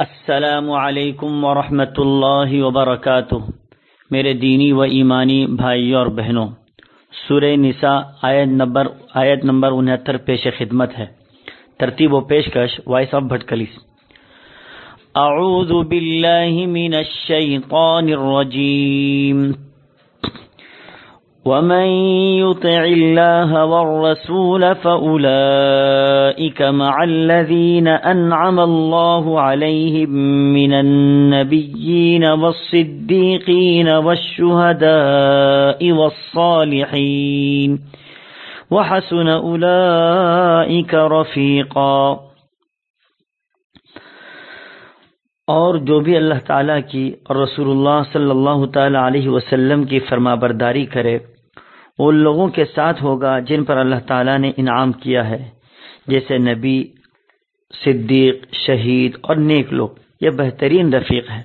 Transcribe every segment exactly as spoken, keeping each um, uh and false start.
السلام علیکم ورحمۃ اللہ وبرکاتہ۔ میرے دینی و ایمانی بھائیوں اور بہنوں، سورہ نساء آیت نمبر آیت نمبر انہتر پیش خدمت ہے۔ ترتیب و پیشکش وائس آف بھٹکلیس۔ اعوذ باللہ من الشیطان الرجیم۔ ومن يطع الله والرسول فأولئك مع الذين أنعم الله عليهم من النبيين والصديقين والشهداء والصالحين وحسن أولئك رفيقا۔ اور جو بھی اللہ تعالیٰ کی اور رسول اللہ صلی اللہ تعالیٰ علیہ وسلم کی فرما برداری کرے وہ ان لوگوں کے ساتھ ہوگا جن پر اللہ تعالیٰ نے انعام کیا ہے، جیسے نبی، صدیق، شہید اور نیک لوگ۔ یہ بہترین رفیق ہے۔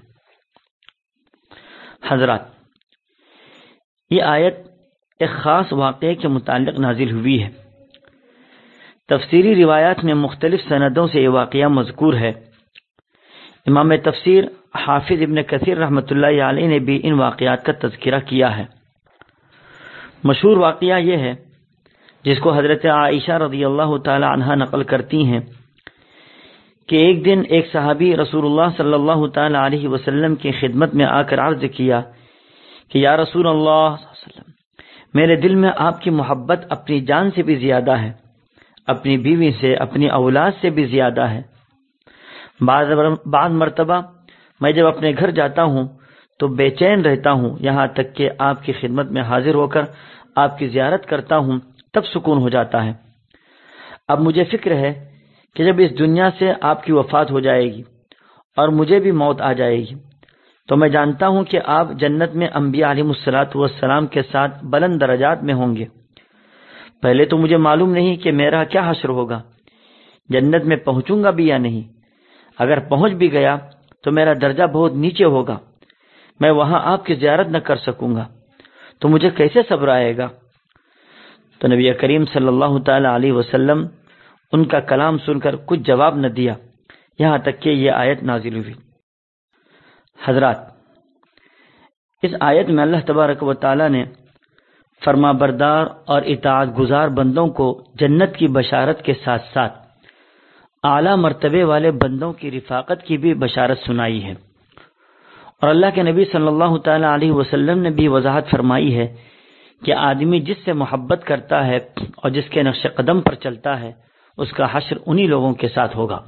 حضرات، یہ آیت ایک خاص واقعے کے متعلق نازل ہوئی ہے۔ تفسیری روایات میں مختلف سندوں سے یہ واقعہ مذکور ہے۔ امام تفسیر حافظ ابن کثیر رحمۃ اللہ علیہ نے بھی ان واقعات کا تذکرہ کیا ہے۔ مشہور واقعہ یہ ہے، جس کو حضرت عائشہ رضی اللہ تعالی عنہا نقل کرتی ہیں، کہ ایک دن ایک صحابی رسول اللہ صلی اللہ تعالی علیہ وسلم کی خدمت میں آ کر عرض کیا کہ یا رسول اللہ صلی اللہ علیہ وسلم، میرے دل میں آپ کی محبت اپنی جان سے بھی زیادہ ہے، اپنی بیوی سے، اپنی اولاد سے بھی زیادہ ہے۔ بعض بعض مرتبہ میں جب اپنے گھر جاتا ہوں تو بے چین رہتا ہوں، یہاں تک کہ آپ کی خدمت میں حاضر ہو کر آپ کی زیارت کرتا ہوں تب سکون ہو جاتا ہے۔ اب مجھے فکر ہے کہ جب اس دنیا سے آپ کی وفات ہو جائے گی اور مجھے بھی موت آ جائے گی تو میں جانتا ہوں کہ آپ جنت میں انبیاء علیہ الصلوۃ والسلام کے ساتھ بلند درجات میں ہوں گے۔ پہلے تو مجھے معلوم نہیں کہ میرا کیا حشر ہوگا، جنت میں پہنچوں گا بھی یا نہیں۔ اگر پہنچ بھی گیا تو میرا درجہ بہت نیچے ہوگا، میں وہاں آپ کی زیارت نہ کر سکوں گا، تو مجھے کیسے صبر آئے گا؟ تو نبی کریم صلی اللہ تعالی علیہ وسلم ان کا کلام سن کر کچھ جواب نہ دیا، یہاں تک کہ یہ آیت نازل ہوئی۔ حضرات، اس آیت میں اللہ تبارک و تعالی نے فرما بردار اور اطاعت گزار بندوں کو جنت کی بشارت کے ساتھ ساتھ اعلیٰ مرتبے والے بندوں کی رفاقت کی بھی بشارت سنائی ہے۔ اور اللہ کے نبی صلی اللہ تعالی علیہ وسلم نے بھی وضاحت فرمائی ہے کہ آدمی جس سے محبت کرتا ہے اور جس کے نقش قدم پر چلتا ہے اس کا حشر انہی لوگوں کے ساتھ ہوگا۔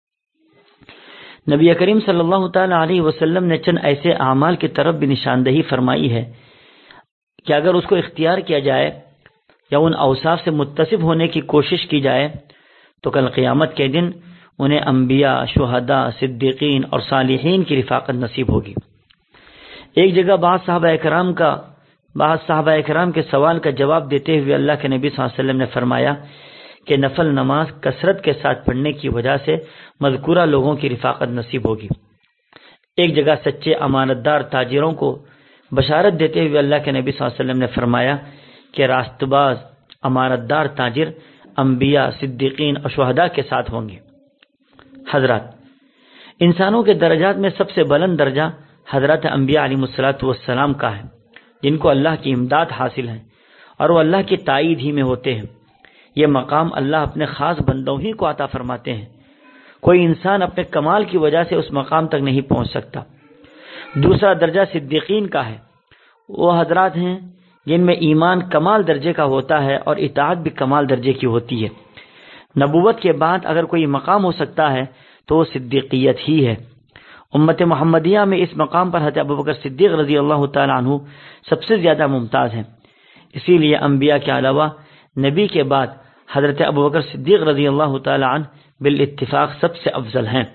نبی کریم صلی اللہ تعالی علیہ وسلم نے چند ایسے اعمال کی طرف بھی نشاندہی فرمائی ہے کہ اگر اس کو اختیار کیا جائے یا ان اوصاف سے متصف ہونے کی کوشش کی جائے تو کل قیامت کے دن انہیں انبیاء، شہداء، صدیقین اور صالحین کی رفاقت نصیب ہوگی۔ ایک جگہ بعض صحابہ اکرام کا بعض صحابہ اکرام کے سوال کا جواب دیتے ہوئے اللہ کے نبی صلی اللہ علیہ وسلم نے فرمایا کہ نفل نماز کثرت کے ساتھ پڑھنے کی وجہ سے مذکورہ لوگوں کی رفاقت نصیب ہوگی۔ ایک جگہ سچے امانت دار تاجروں کو بشارت دیتے ہوئے اللہ کے نبی صلی اللہ علیہ وسلم نے فرمایا کہ راست باز امانت دار تاجر انبیاء، صدیقین اور شہداء کے ساتھ ہوں گے۔ حضرات، انسانوں کے درجات میں سب سے بلند درجہ حضرت انبیاء علیہ الصلوۃ والسلام کا ہے، جن کو اللہ کی امداد حاصل ہے اور وہ اللہ کی تائید ہی میں ہوتے ہیں۔ یہ مقام اللہ اپنے خاص بندوں ہی کو عطا فرماتے ہیں، کوئی انسان اپنے کمال کی وجہ سے اس مقام تک نہیں پہنچ سکتا۔ دوسرا درجہ صدیقین کا ہے، وہ حضرات ہیں جن میں ایمان کمال درجے کا ہوتا ہے اور اطاعت بھی کمال درجے کی ہوتی ہے۔ نبوت کے بعد اگر کوئی مقام ہو سکتا ہے تو وہ صدیقیت ہی ہے۔ امت محمدیہ میں اس مقام پر حضرت ابوبکر صدیق رضی اللہ تعالی عنہ سب سے زیادہ ممتاز ہیں، اسی لیے انبیاء کے علاوہ نبی کے بعد حضرت ابوبکر صدیق رضی اللہ تعالی عنہ بالاتفاق سب سے افضل ہیں۔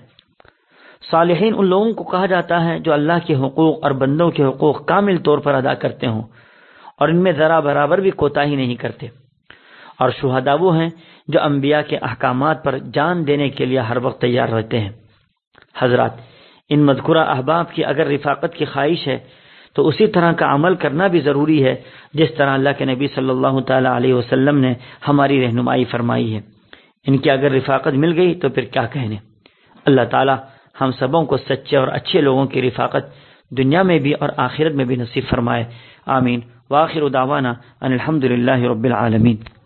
صالحین ان لوگوں کو کہا جاتا ہے جو اللہ کے حقوق اور بندوں کے حقوق کامل طور پر ادا کرتے ہوں اور ان میں ذرا برابر بھی کوتاہی نہیں کرتے۔ اور شہداء وہ ہیں جو انبیاء کے احکامات پر جان دینے کے لیے ہر وقت تیار رہتے ہیں۔ حضرات، ان مذکورہ احباب کی اگر رفاقت کی خواہش ہے تو اسی طرح کا عمل کرنا بھی ضروری ہے جس طرح اللہ کے نبی صلی اللہ تعالی علیہ وسلم نے ہماری رہنمائی فرمائی ہے۔ ان کی اگر رفاقت مل گئی تو پھر کیا کہنے۔ اللہ تعالی ہم سبوں کو سچے اور اچھے لوگوں کی رفاقت دنیا میں بھی اور آخرت میں بھی نصیب فرمائے. آمین. وآخر دعوانا ان الحمد للہ رب العالمین.